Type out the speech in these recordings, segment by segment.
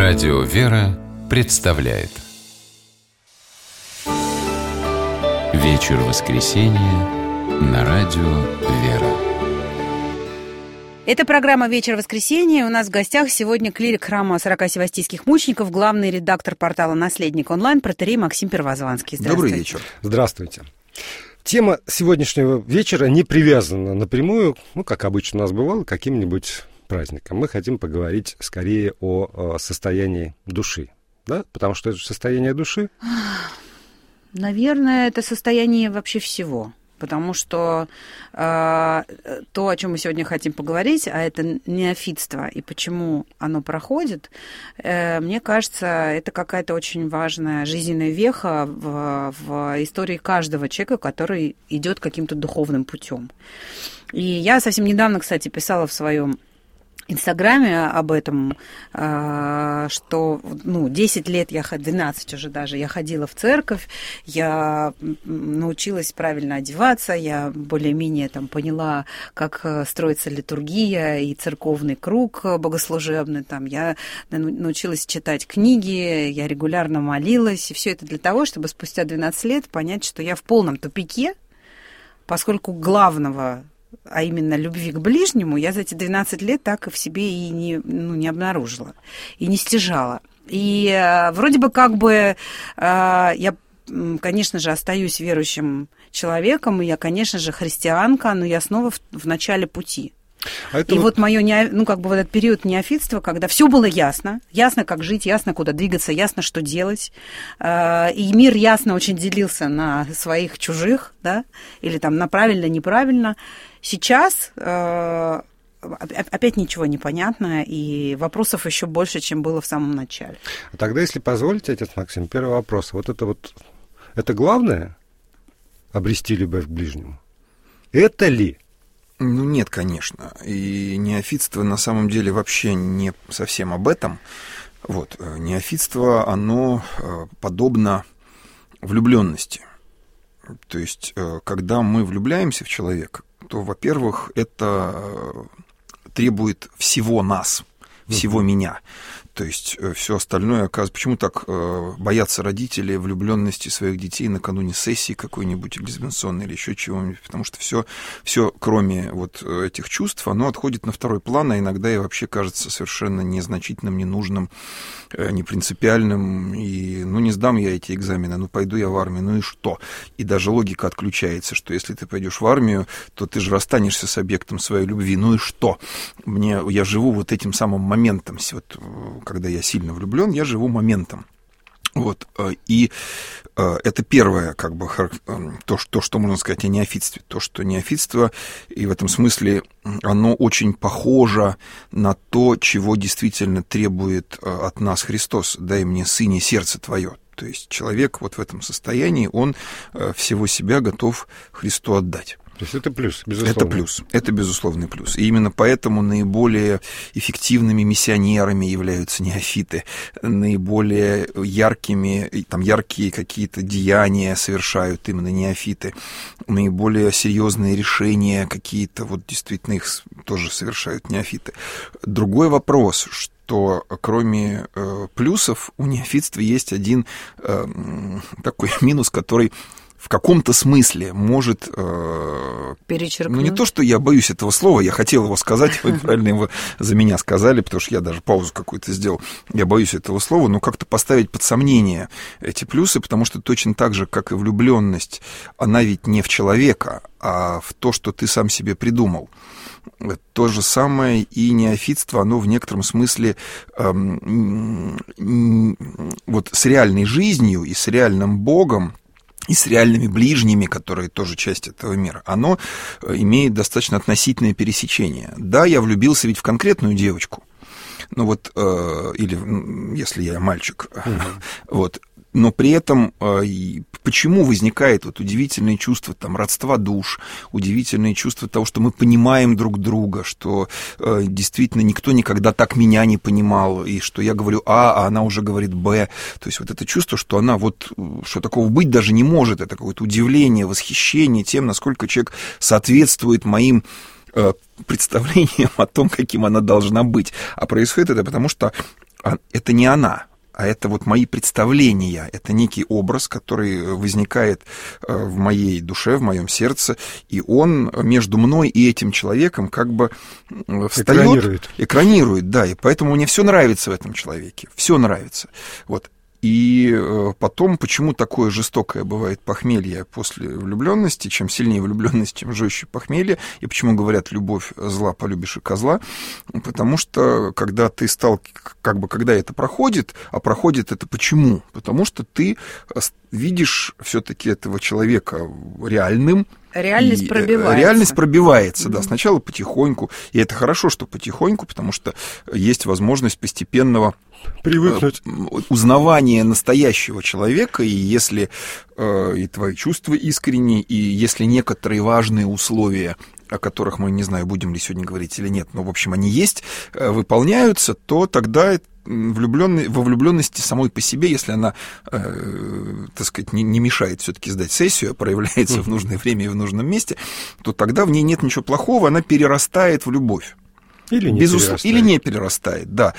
Радио «Вера» представляет вечер воскресенья на Радио «Вера». Это программа «Вечер воскресенья». У нас в гостях сегодня клирик храма 40 севастийских мучеников, главный редактор портала «Наследник онлайн» протоиерей Максим Первозванский. Добрый вечер. Здравствуйте. Тема сегодняшнего вечера не привязана напрямую, как обычно у нас бывало, к каким-нибудь праздникам. Мы хотим поговорить скорее о состоянии души, да? Потому что это состояние души. Наверное, это состояние вообще всего. Потому что то, о чем мы сегодня хотим поговорить, а это неофитство и почему оно проходит, мне кажется, это какая-то очень важная жизненная веха в истории каждого человека, который идет каким-то духовным путем. И я совсем недавно, кстати, писала в своем Инстаграме об этом, что 10 лет, 12 уже даже, я ходила в церковь, я научилась правильно одеваться, я более-менее поняла, как строится литургия и церковный круг богослужебный, я научилась читать книги, я регулярно молилась, и все это для того, чтобы спустя 12 лет понять, что я в полном тупике, поскольку главного, а именно любви к ближнему, я за эти 12 лет так и в себе и не обнаружила, и не стяжала. И вроде бы я, конечно же, остаюсь верующим человеком, и я, конечно же, христианка, но я снова в начале пути. Мое, этот период неофитства, когда все было ясно, как жить, ясно, куда двигаться, ясно, что делать, и мир ясно очень делился на своих, чужих, да, или на правильно, неправильно. Сейчас опять ничего не понятно, и вопросов еще больше, чем было в самом начале. А тогда, если позволите, отец Максим, первый вопрос. Это главное — обрести любовь к ближнему? Это ли? Нет, конечно. И неофитство на самом деле вообще не совсем об этом. Неофитство, оно подобно влюбленности. То есть, когда мы влюбляемся в человека, то, во-первых, это требует всего нас, всего меня. То есть все остальное, оказывается, почему так боятся родители влюбленности своих детей накануне сессии какой-нибудь экзаменационной или еще чего-нибудь, потому что все, кроме этих чувств, оно отходит на второй план, а иногда и вообще кажется совершенно незначительным, ненужным, непринципиальным, и не сдам я эти экзамены, пойду я в армию, и что? И даже логика отключается, что если ты пойдешь в армию, то ты же расстанешься с объектом своей любви, и что? Я живу этим самым моментом, когда я сильно влюблен, я живу моментом. И это первое, то, что можно сказать о неофитстве. То, что неофитство, и в этом смысле оно очень похоже на то, чего действительно требует от нас Христос. «Дай мне, Сыне, сердце твое». То есть человек в этом состоянии, он всего себя готов Христу отдать. То есть это плюс, безусловно. Это безусловный плюс. И именно поэтому наиболее эффективными миссионерами являются неофиты, наиболее яркие какие-то деяния совершают именно неофиты, наиболее серьезные решения какие-то, действительно их тоже совершают неофиты. Другой вопрос, что кроме плюсов у неофитства есть один такой минус, который в каком-то смысле может перечеркнуть. Не то, что я боюсь этого слова, я хотел его сказать, вы правильно его за меня сказали, потому что я даже паузу какую-то сделал. Я боюсь этого слова, но как-то поставить под сомнение эти плюсы, потому что точно так же, как и влюбленность, она ведь не в человека, а в то, что ты сам себе придумал. То же самое и неофитство, оно в некотором смысле с реальной жизнью и с реальным Богом, и с реальными ближними, которые тоже часть этого мира, оно имеет достаточно относительное пересечение. Да, я влюбился ведь в конкретную девочку, или если я мальчик, но при этом почему возникает удивительное чувство родства душ, удивительное чувство того, что мы понимаем друг друга, что действительно никто никогда так меня не понимал, и что я говорю А, а она уже говорит Б. То есть это чувство, что она что такого быть даже не может, это какое-то удивление, восхищение тем, насколько человек соответствует моим представлением о том, каким она должна быть. А происходит это потому, что это не она. А это вот мои представления, это некий образ, который возникает в моей душе, в моем сердце, и он между мной и этим человеком как бы встает, экранирует, да, и поэтому мне все нравится в этом человеке, все нравится, вот. И потом, почему такое жестокое бывает похмелье после влюбленности, чем сильнее влюбленность, тем жестче похмелье, и почему говорят «любовь зла, полюбишь и козла», потому что когда ты стал, как бы, когда это проходит, а проходит это почему? Потому что ты видишь все-таки этого человека реальным. Реальность пробивается. Реальность пробивается, да, сначала потихоньку, и это хорошо, что потихоньку, потому что есть возможность постепенного привыкнуть узнавания настоящего человека, и если и твои чувства искренние, и если некоторые важные условия, о которых мы, не знаю, будем ли сегодня говорить или нет, но, в общем, они есть, выполняются, то тогда во влюбленности самой по себе, если она, так сказать, не мешает все-таки сдать сессию, а проявляется в нужное время и в нужном месте, то тогда в ней нет ничего плохого, она перерастает в любовь. Или не перерастает, да.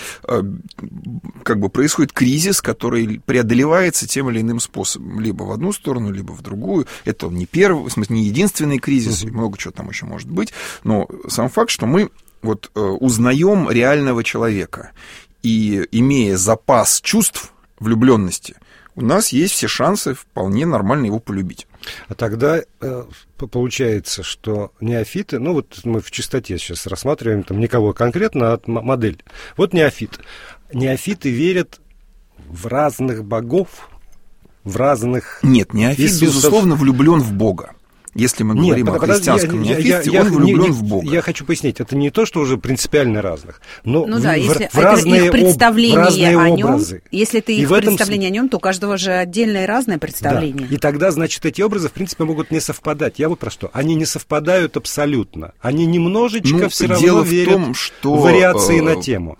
Как бы происходит кризис, который преодолевается тем или иным способом. Либо в одну сторону, либо в другую. Это не первый, в смысле, не единственный кризис, много чего там еще может быть. Но сам факт, что мы вот узнаем реального человека. И имея запас чувств влюбленности, у нас есть все шансы вполне нормально его полюбить. А тогда получается, что неофиты, ну вот мы в чистоте сейчас рассматриваем, там никого конкретно, а модель. Вот неофит. Неофиты верят в разных богов, в разных... Нет, неофит, безусловно, влюблен в Бога. Если мы говорим о христианском неофите, он влюблен в Бога. Я хочу пояснить, это не то, что уже принципиально разных, но ну да, если в разные, их представление о нем, образы. Если ты их представление о нем, то у каждого же отдельное и разное представление. Да. И тогда, значит, эти образы, в принципе, могут не совпадать. Я вот про что. Они не совпадают абсолютно. Они немножечко все равно верят в том, что вариации на тему.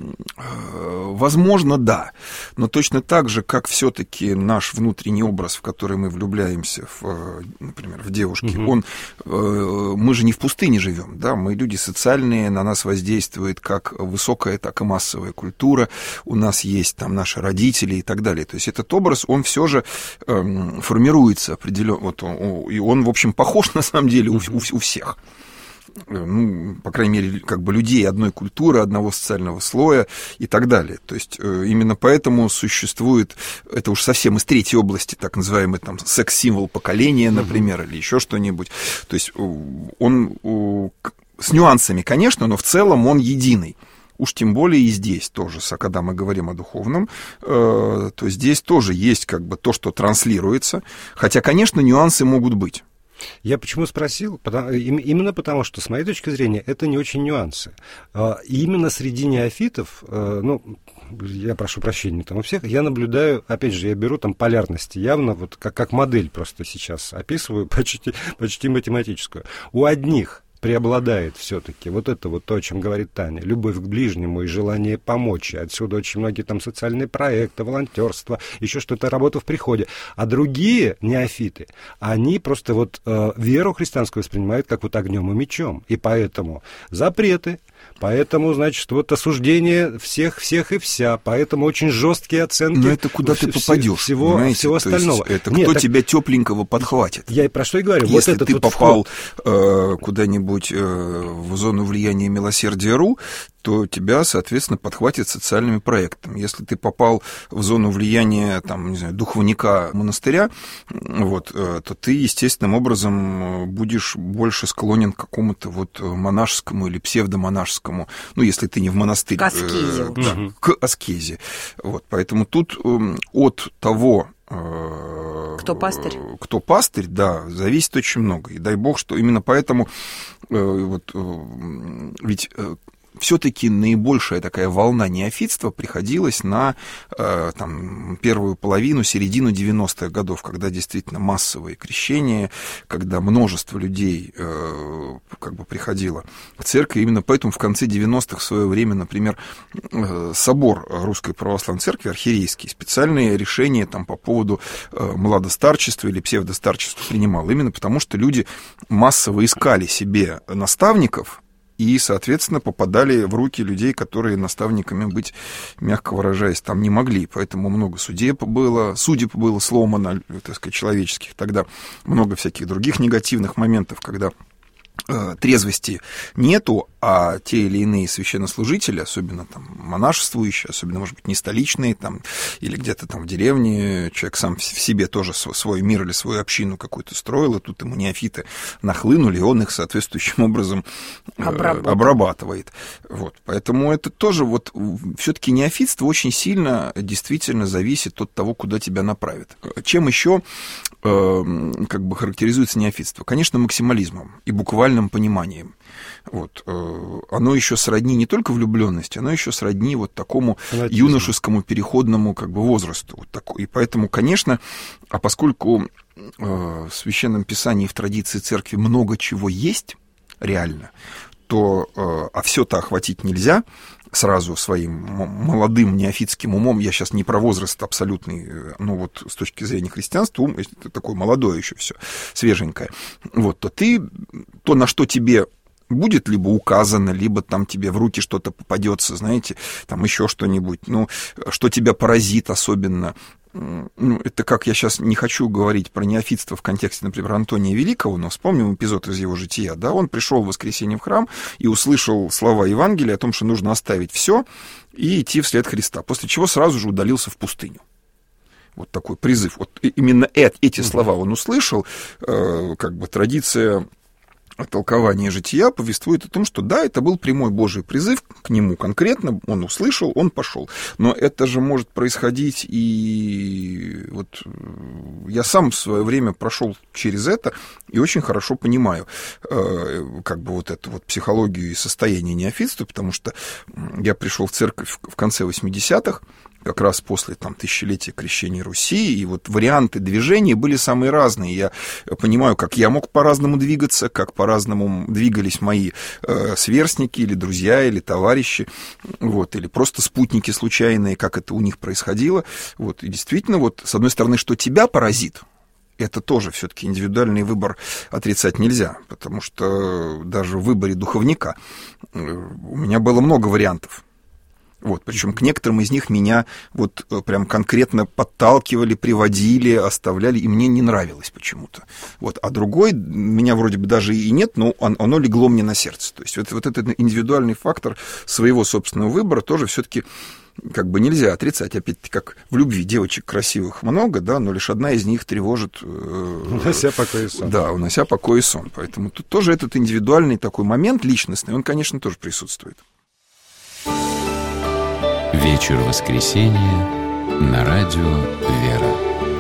Возможно, да. Но точно так же, как все-таки наш внутренний образ, в который мы влюбляемся, например, в девушки, мы же не в пустыне живем, да, мы люди социальные, на нас воздействует как высокая, так и массовая культура, у нас есть там наши родители и так далее. То есть этот образ, он все же формируется определенно, вот и он, в общем, похож на самом деле у всех. Ну, по крайней мере, как бы людей одной культуры, одного социального слоя и так далее. То есть именно поэтому существует, это уж совсем из третьей области, так называемый там секс-символ поколения, например, или еще что-нибудь. То есть он с нюансами, конечно, но в целом он единый. Уж тем более и здесь тоже, когда мы говорим о духовном, то здесь тоже есть как бы то, что транслируется, хотя, конечно, нюансы могут быть. Я почему спросил? Именно потому, что, с моей точки зрения, это не очень нюансы. И именно среди неофитов, ну, я прошу прощения там у всех, я наблюдаю, опять же, я беру там полярности, явно вот как модель просто сейчас описываю, почти математическую. У одних преобладает все-таки вот это вот то, о чем говорит Таня, любовь к ближнему и желание помочь. И отсюда очень многие там социальные проекты, волонтерство, еще что-то, работа в приходе. А другие неофиты, они просто вот веру христианскую воспринимают как вот огнем и мечом. И поэтому запреты, поэтому, значит, вот осуждение всех и вся, поэтому очень жесткие оценки. Но это куда ты попадешь, всего остального. Это нет, кто тебя тепленького подхватит. Я и про что и говорю. Если вот ты вот попал куда-нибудь в зону влияния милосердия.ру, то тебя, соответственно, подхватит социальными проектами. Если ты попал в зону влияния, там, не знаю, духовника монастыря, вот, то ты естественным образом будешь больше склонен к какому-то вот монашескому или псевдомонашескому, ну, если ты не в монастырь. К аскезе. К аскезе. Вот, поэтому тут от того, кто пастырь? Кто пастырь, да, зависит очень много. И дай бог, что именно поэтому ведь все-таки наибольшая такая волна неофитства приходилась на там, первую половину, середину 90-х годов, когда действительно массовые крещения, когда множество людей как бы приходило в церковь. Именно поэтому в конце 90-х в свое время, например, собор Русской Православной Церкви, архиерейский, специальные решения там, по поводу младостарчества или псевдостарчества принимал. Именно потому, что люди массово искали себе наставников, и, соответственно, попадали в руки людей, которые наставниками быть, мягко выражаясь, там не могли. Поэтому много судеб было сломано, так сказать, человеческих. Тогда много всяких других негативных моментов, когда трезвости нету, а те или иные священнослужители, особенно там монашествующие, особенно, может быть, не столичные, там, или где-то там в деревне, человек сам в себе тоже свой мир или свою общину какую-то строил, и тут ему неофиты нахлынули, и он их соответствующим образом обрабатывает. Вот. Поэтому это тоже вот все-таки неофитство очень сильно действительно зависит от того, куда тебя направят. Чем еще как бы характеризуется неофитство? Конечно, максимализмом и буквальным пониманием. Вот. Оно еще сродни не только влюбленности, оно еще сродни вот такому юношескому переходному как бы возрасту. Вот такой. И поэтому, конечно, а поскольку в Священном Писании и в традиции церкви много чего есть реально, то, а все-то охватить нельзя сразу своим молодым неофитским умом, я сейчас не про возраст абсолютный, ну вот с точки зрения христианства, ум, это такое молодое еще все, свеженькое, вот, то ты, то, на что тебе будет либо указано, либо там тебе в руки что-то попадется, знаете, там еще что-нибудь, ну, что тебя поразит особенно. Ну, это как я сейчас не хочу говорить про неофитство в контексте, например, Антония Великого, но вспомним эпизод из его жития, да, он пришел в воскресенье в храм и услышал слова Евангелия о том, что нужно оставить все и идти вслед Христа, после чего сразу же удалился в пустыню. Вот такой призыв. Вот именно эти слова он услышал, как бы традиция толкование жития повествует о том, что да, это был прямой Божий призыв к нему конкретно, он услышал, он пошел. Но это же может происходить, и вот я сам в свое время прошел через это и очень хорошо понимаю как бы вот эту вот психологию и состояние неофитства, потому что я пришел в церковь в конце 80-х, как раз после там, тысячелетия крещения Руси, и вот варианты движения были самые разные. Я понимаю, как я мог по-разному двигаться, как по-разному двигались мои сверстники, или друзья, или товарищи, вот, или просто спутники случайные, как это у них происходило. Вот, и действительно, вот, с одной стороны, что тебя поразит, это тоже все-таки индивидуальный выбор отрицать нельзя, потому что даже в выборе духовника у меня было много вариантов. Вот, причем к некоторым из них меня вот прям конкретно подталкивали, приводили, оставляли, и мне не нравилось почему-то. Вот, а другой меня вроде бы даже и нет, но оно легло мне на сердце. То есть вот этот индивидуальный фактор своего собственного выбора тоже все-таки как бы нельзя отрицать. Опять-таки, как в любви девочек красивых много, да, но лишь одна из них тревожит... Унося покой и сон. Да, унося покой и сон. Поэтому тут тоже этот индивидуальный такой момент личностный, он, конечно, тоже присутствует. Вечер воскресенья на радио «Вера».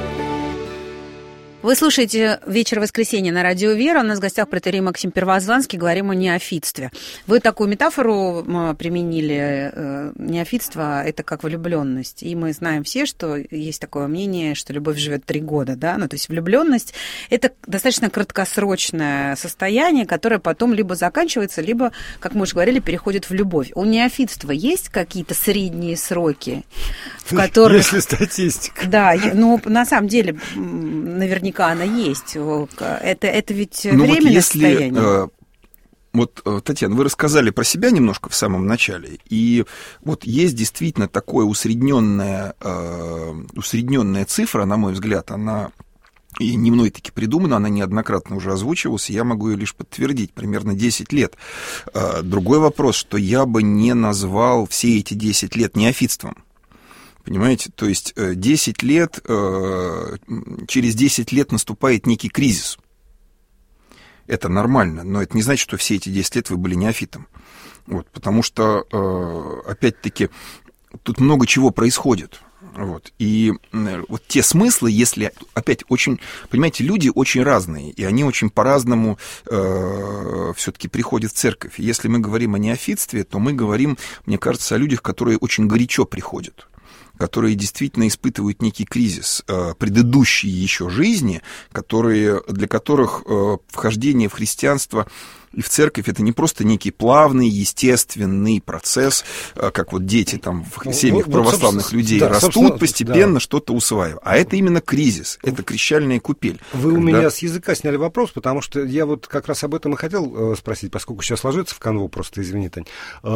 Вы слушаете «Вечер воскресенья» на радио «Вера». У нас в гостях протоиерей Максим Первозванский. Говорим о неофитстве. Вы такую метафору применили. Неофитство – это как влюбленность. И мы знаем все, что есть такое мнение, что любовь живет 3 года. Да? Ну, то есть влюбленность – это достаточно краткосрочное состояние, которое потом либо заканчивается, либо, как мы уже говорили, переходит в любовь. У неофитства есть какие-то средние сроки, в которых... Если статистика. Да, ну, на самом деле, наверняка она есть. Это ведь временное состояние. Вот, Татьяна, вы рассказали про себя немножко в самом начале, и вот есть действительно такая усредненная цифра, на мой взгляд, она и не мной таки придумана, она неоднократно уже озвучивалась, и я могу ее лишь подтвердить, примерно 10 лет. Другой вопрос, что я бы не назвал все эти 10 лет неофитством. Понимаете, то есть 10 лет, через 10 лет наступает некий кризис. Это нормально, но это не значит, что все эти 10 лет вы были неофитом. Вот, потому что, опять-таки, тут много чего происходит. Вот, и вот те смыслы, если, опять, очень, понимаете, люди очень разные, и они очень по-разному все-таки приходят в церковь. Если мы говорим о неофитстве, то мы говорим, мне кажется, о людях, которые очень горячо приходят, которые действительно испытывают некий кризис предыдущей еще жизни, для которых вхождение в христианство и в церковь это не просто некий плавный, естественный процесс, как вот дети там в семьях православных людей растут, постепенно что-то усваивают. А это именно кризис, это крещальная купель. Вы у меня с языка сняли вопрос, потому что я вот как раз об этом и хотел спросить, поскольку сейчас ложится в канву, просто извини, Тань.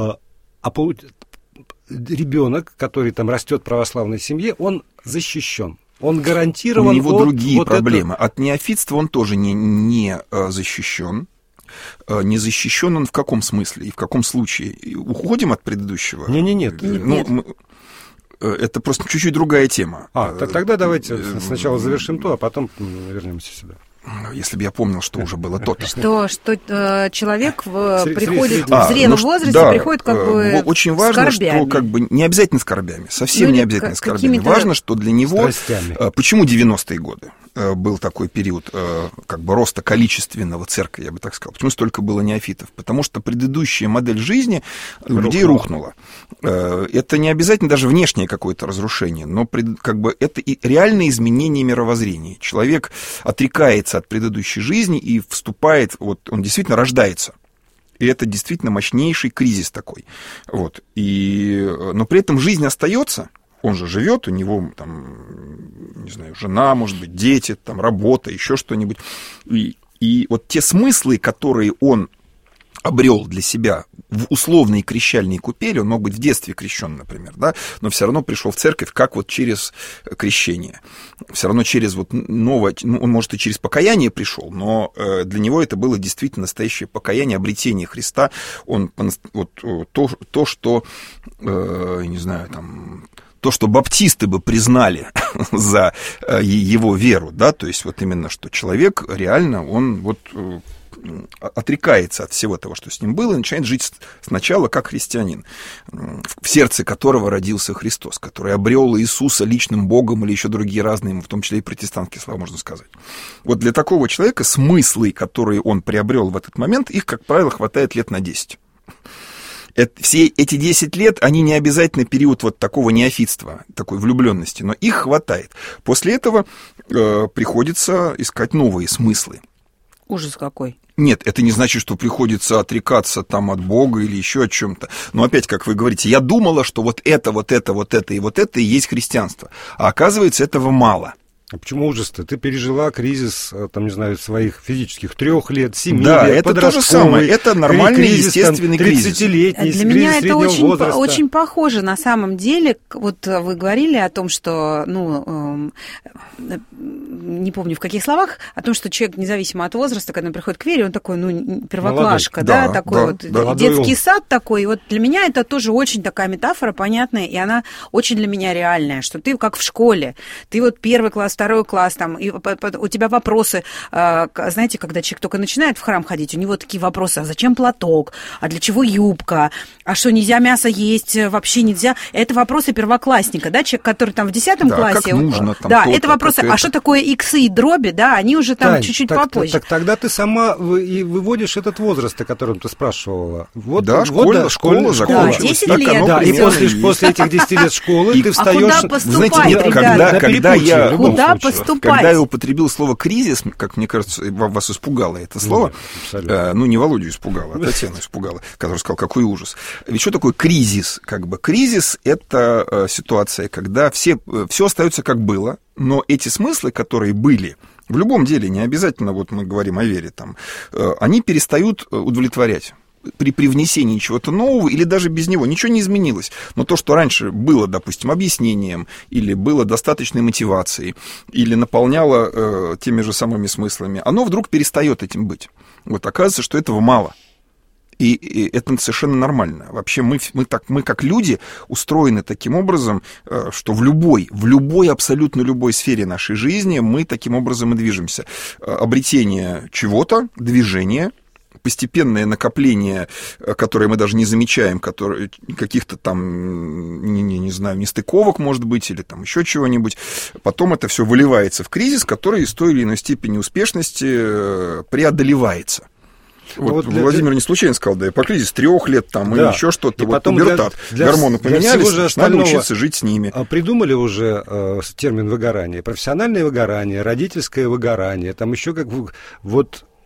Ребенок, который там растет в православной семье, он защищен. Он гарантирован. У него другие проблемы. От неофитства он тоже не защищен. Не защищен он в каком смысле и в каком случае? Уходим от предыдущего? Нет. Это просто чуть-чуть другая тема. Тогда давайте сначала завершим то, а потом вернемся сюда. Если бы я помнил, что уже было то-то. Что человек приходит в зрелом возрасте, приходит как бы очень важно, что как бы не обязательно скорбями, совсем не обязательно скорбями. Важно, что для него... Почему 90-е годы был такой период как бы роста количественного церкви, я бы так сказал? Почему столько было неофитов? Потому что предыдущая модель жизни у людей рухнула. Это не обязательно даже внешнее какое-то разрушение, но как бы это и реальное изменение мировоззрения. Человек отрекается от предыдущей жизни и вступает, вот он действительно рождается. И это действительно мощнейший кризис такой. Вот. Но при этом жизнь остается. Он же живет, у него там, не знаю, жена, может быть, дети, там, работа, еще что-нибудь. И вот те смыслы, которые он обрел для себя в условной крещальной купели, он мог быть в детстве крещен, например, да, но все равно пришел в церковь как вот через крещение. Все равно через вот новое, он, может, и через покаяние пришел, но для него это было действительно настоящее покаяние, обретение Христа. Он вот то, что, не знаю, там... То, что баптисты бы признали за его веру, да, то есть вот именно, что человек реально, он вот отрекается от всего того, что с ним было, и начинает жить сначала как христианин, в сердце которого родился Христос, который обрел Иисуса личным Богом или еще другие разные, в том числе и протестантские слова, можно сказать. Вот для такого человека смыслы, которые он приобрел в этот момент, их, как правило, хватает лет на 10. Все эти 10 лет, они не обязательно период вот такого неофитства, такой влюбленности, но их хватает. После этого приходится искать новые смыслы. Ужас какой. Нет, это не значит, что приходится отрекаться там от Бога или еще от чем-то. Но опять, как вы говорите, я думала, что вот это и есть христианство. А оказывается, этого мало. А почему ужас-то? Ты пережила кризис, там, не знаю, своих физических 3 лет, 7 лет, да, это то же самое, это нормальный, естественный кризис. 30-летний, для меня это очень похоже на самом деле. Вот вы говорили о том, что, не помню в каких словах, о том, что человек, независимо от возраста, когда он приходит к вере, он такой, первоклашка, молодой, такой детский сад такой. И вот для меня это тоже очень такая метафора понятная, и она очень для меня реальная, что ты как в школе, ты вот 1 класс, 2 класс, там, и у тебя вопросы, знаете, когда человек только начинает в храм ходить, у него такие вопросы, а зачем платок, а для чего юбка, а что, нельзя мясо есть, вообще нельзя, это вопросы первоклассника, да, человек, который там в 10 классе, как нужно, там, да, это вопросы, а что такое иксы и дроби, да, они уже там чуть-чуть попозже. Так тогда ты сама и выводишь этот возраст, о котором ты спрашивала. Вот, да, школа закончилась. Да, 10 лет. Да, и после этих 10 лет школы ты встаешь... А куда поступать, Когда я употребил слово «кризис», как мне кажется, вас испугало это слово, не Володю испугало, а Татьяну испугало, который сказал, какой ужас. Ведь что такое кризис? Как бы кризис – это ситуация, когда все остается как было, но эти смыслы, которые были, в любом деле, не обязательно, вот мы говорим о вере, там, они перестают удовлетворять. При привнесении чего-то нового или даже без него ничего не изменилось. Но то, что раньше было, допустим, объяснением, или было достаточной мотивацией, или наполняло теми же самыми смыслами, оно вдруг перестает этим быть. Вот оказывается, что этого мало. И это совершенно нормально. Вообще мы как люди устроены таким образом, что в любой, абсолютно любой сфере нашей жизни мы таким образом и движемся. Обретение чего-то, движение, постепенное накопление, которое мы даже не замечаем, каких-то там, не знаю, нестыковок, может быть, или там еще чего-нибудь. Потом это все выливается в кризис, который с той или иной степени успешности преодолевается. Вот Владимир не случайно сказал, да, по кризис 3 лет там, или еще что-то, вот пубертат, гормоны поменялись, надо учиться жить с ними. Придумали уже термин выгорание, профессиональное выгорание, родительское выгорание, там еще как вот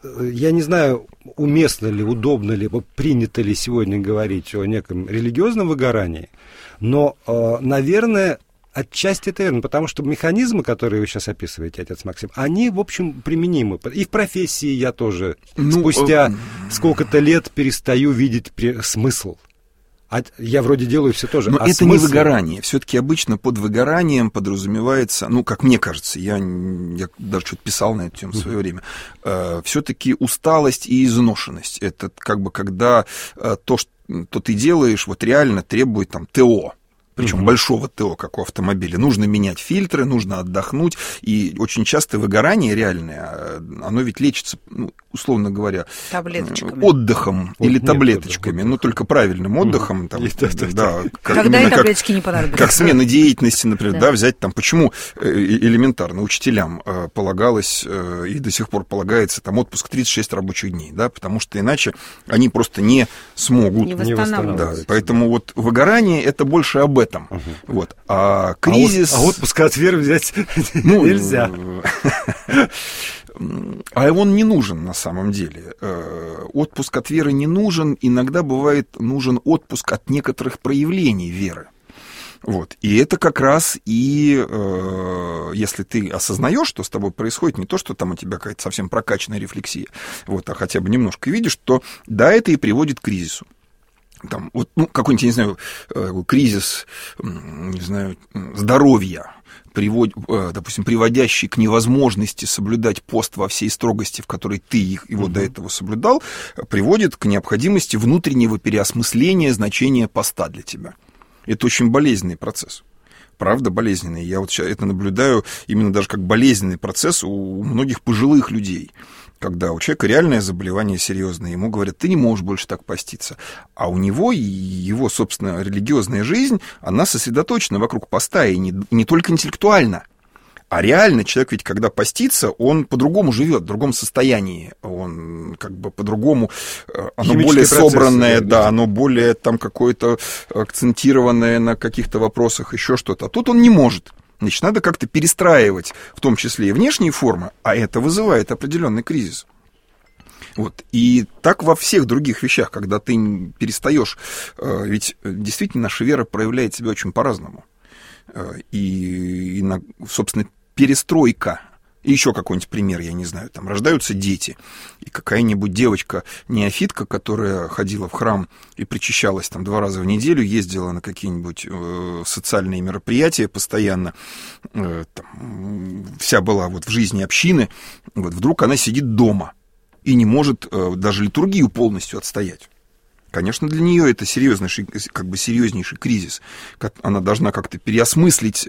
я не знаю, уместно ли, удобно ли, принято ли сегодня говорить о неком религиозном выгорании, но, наверное, отчасти это верно, потому что механизмы, которые вы сейчас описываете, отец Максим, они, в общем, применимы. И в профессии я тоже спустя сколько-то лет перестаю видеть смысл. Я вроде делаю все тоже. Но это не выгорание. Все-таки обычно под выгоранием подразумевается, как мне кажется, я даже что-то писал на эту тему в свое время, все-таки усталость и изношенность. Это как бы когда то, что ты делаешь, вот реально требует там ТО. Причем большого ТО, как у автомобиля. Нужно менять фильтры, нужно отдохнуть. И очень часто выгорание реальное, оно ведь лечится, условно говоря, отдыхом или таблеточками. Но только правильным отдыхом. Там, да, когда и таблеточки не понадобятся. Как смена деятельности, например. Да, взять там, почему элементарно учителям полагалось и до сих пор полагается там отпуск 36 рабочих дней. Да, потому что иначе они просто не смогут. Не восстанавливаются. Да, поэтому вот выгорание — это больше об этом. Вот. А кризис... А отпуска от веры взять нельзя. А он не нужен на самом деле. Отпуск от веры не нужен. Иногда бывает нужен отпуск от некоторых проявлений веры. Вот. И это как раз и если ты осознаешь, что с тобой происходит, не то, что там у тебя какая-то совсем прокачанная рефлексия, вот, а хотя бы немножко видишь, то да, это и приводит к кризису. Там, вот, какой-нибудь, я не знаю, кризис, не знаю, здоровья, допустим, приводящий к невозможности соблюдать пост во всей строгости, в которой ты его до этого соблюдал, приводит к необходимости внутреннего переосмысления значения поста для тебя. Это очень болезненный процесс. Правда, болезненный. Я вот сейчас это наблюдаю именно даже как болезненный процесс у многих пожилых людей. Когда у человека реальное заболевание серьезное, ему говорят, ты не можешь больше так поститься. А у него и его, собственно, религиозная жизнь, она сосредоточена вокруг поста, и не только интеллектуально. А реально человек ведь, когда постится, он по-другому живет, в другом состоянии. Он как бы по-другому, оно более собранное, да, оно более там какое-то акцентированное на каких-то вопросах, еще что-то. А тут он не может. Значит, надо как-то перестраивать, в том числе и внешние формы, а это вызывает определенный кризис. Вот. И так во всех других вещах, когда ты перестаешь, ведь действительно наша вера проявляет себя очень по-разному. И собственно, перестройка. И еще какой-нибудь пример, я не знаю, там рождаются дети, и какая-нибудь девочка-неофитка, которая ходила в храм и причащалась там 2 раза в неделю, ездила на какие-нибудь социальные мероприятия постоянно, там, вся была вот в жизни общины, вот вдруг она сидит дома и не может даже литургию полностью отстоять. Конечно, для нее это серьезнейший кризис. Она должна как-то переосмыслить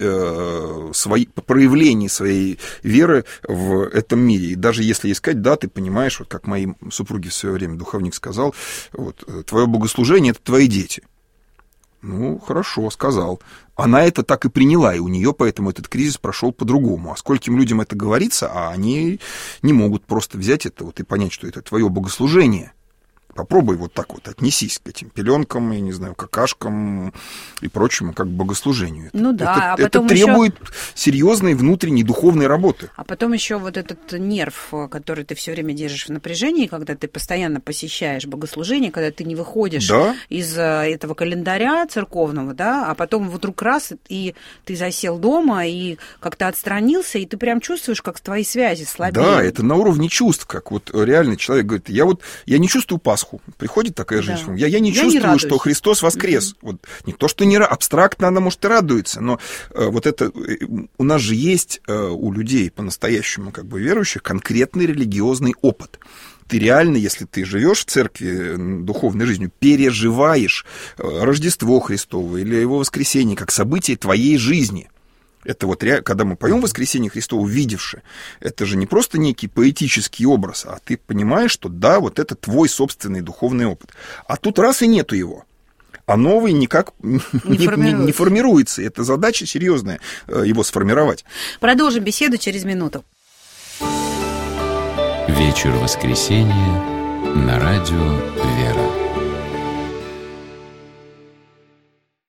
проявление своей веры в этом мире. И даже если ей сказать, да, ты понимаешь, вот как моей супруге в свое время духовник сказал, вот, твое богослужение — это твои дети. Ну, хорошо, сказал. Она это так и приняла, и у нее поэтому этот кризис прошел по-другому. А скольким людям это говорится, а они не могут просто взять это вот и понять, что это твое богослужение. Попробуй вот так вот отнесись к этим пеленкам, я не знаю, какашкам и прочему, как к богослужению. Ну да, это требует серьезной внутренней духовной работы. А потом еще вот этот нерв, который ты все время держишь в напряжении, когда ты постоянно посещаешь богослужение, когда ты не выходишь из этого календаря церковного, да, а потом вдруг раз, и ты засел дома, и как-то отстранился, и ты прям чувствуешь, как твои связи слабеют. Да, это на уровне чувств, как вот реально человек говорит, я не чувствую Пасху. Приходит такая жизнь, я не чувствую, что Христос воскрес. Вот, не то, что не абстрактно она, может, и радуется, но вот это у нас же есть у людей по-настоящему как бы верующих конкретный религиозный опыт. Ты реально, если ты живешь в церкви духовной жизнью, переживаешь Рождество Христово или его воскресение как событие твоей жизни. Это вот когда мы поем «Воскресение Христово, увидевши», это же не просто некий поэтический образ, а ты понимаешь, что да, вот это твой собственный духовный опыт. А тут раз и нету его. А новый никак не формируется. Это задача серьезная его сформировать. Продолжим беседу через минуту. Вечер воскресенья на радио «Вера».